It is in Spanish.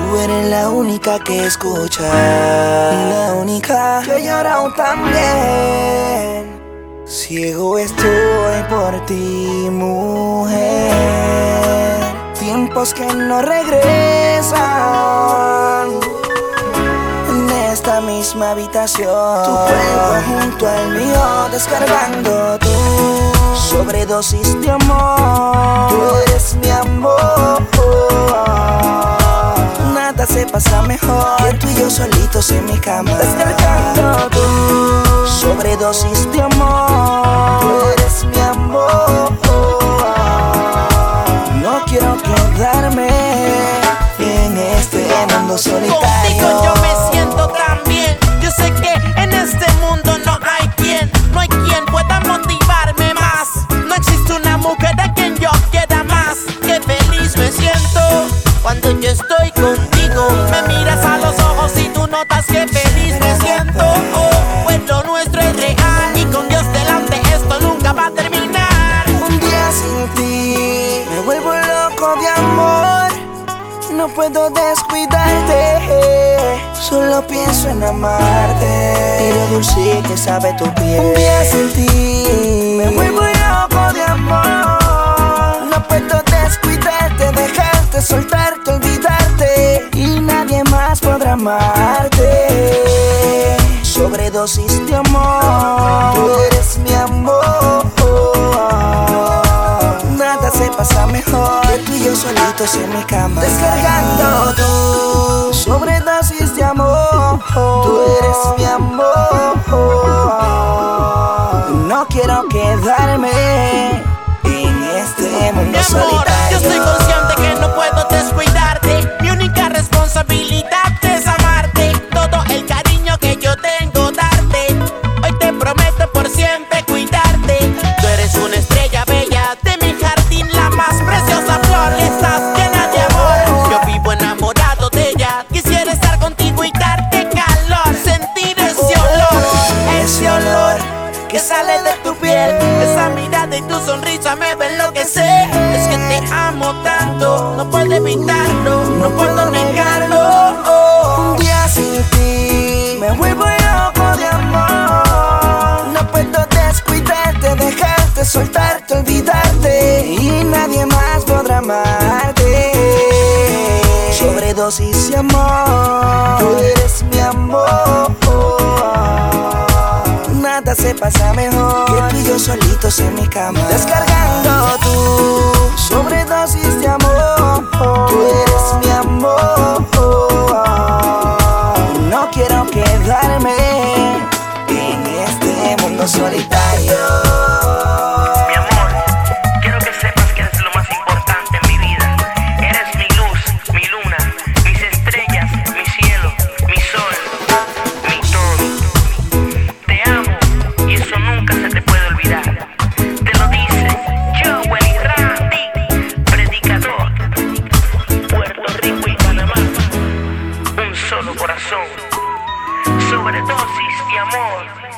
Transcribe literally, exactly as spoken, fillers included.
Tú eres la única que escucha, la única que llora aún también. Ciego estoy por ti, mujer. Tiempos que no regresan. En esta misma habitación, tu cuerpo junto al mío, descargando tu sobredosis de amor. Tú eres mi amor. Nada se pasa mejor que tú y yo solitos en mi cama, descargando tu sobredosis de amor. Tú eres mi amor. No quiero quedarme en este mundo solitario. Contigo yo me siento tan bien. Yo sé que en este mundo no hay quien, no hay quien pueda motivarme más. No existe una mujer a quien yo quiera más. Qué feliz me siento cuando yo estoy contigo. Me miras a los ojos y tú notas que feliz me siento. Oh, pues lo nuestro es real y con Dios delante esto nunca va a terminar. Un día sin ti me vuelvo loco de amor. No puedo descuidarte, solo pienso en amarte y lo dulce que sabe tu piel. Un día sin ti me vuelvo loco de amor. No puedo descuidarte, dejarte, soltarte, olvidarte y nadie más podrá amarte. Sobredosis de amor. Tú eres mi amor. Nada se pasa mejor que tú y yo solitos en mi cama, descargando tu sobredosis de amor. Tú eres mi amor. No quiero quedarme en este mundo Mi amor, solitario. yo estoy consciente que no puedo descuidarte. Mi única responsabilidad es amarte. Todo el cariño que yo tengo darte. Hoy te prometo por siempre cuidarte. Tú eres una estrella bella de mi jardín, la más preciosa flor. Estás llena de amor. Yo vivo enamorado de ella. Quisiera estar contigo y darte calor. Sentir ese olor, ese olor que sale de tu piel. Esa mirada y tu sonrisa me ven lo que sé. Es que te amo tanto, no puedo evitarlo, no puedo negarlo. Un día sin ti me vuelvo loco de amor. No puedo descuidarte, dejarte, soltarte, olvidarte y nadie más podrá amarte. Sobredosis de amor. Tú eres mi amor. Nada se pasa mejor que tú y yo solitos en mi cama, descargando tu sobredosis de amor. Tú eres mi amor. No quiero quedarme en este mundo solitario. Mi amor, quiero que sepas que eres lo más importante en mi vida. Eres mi luz, mi luna, mis estrellas, mi cielo, mi sol, mi todo. Te amo y eso nunca se te puede olvidar. Te lo dice Joel y Randy, predicador, Puerto Rico y Panamá. Un solo corazón, sobredosis de amor.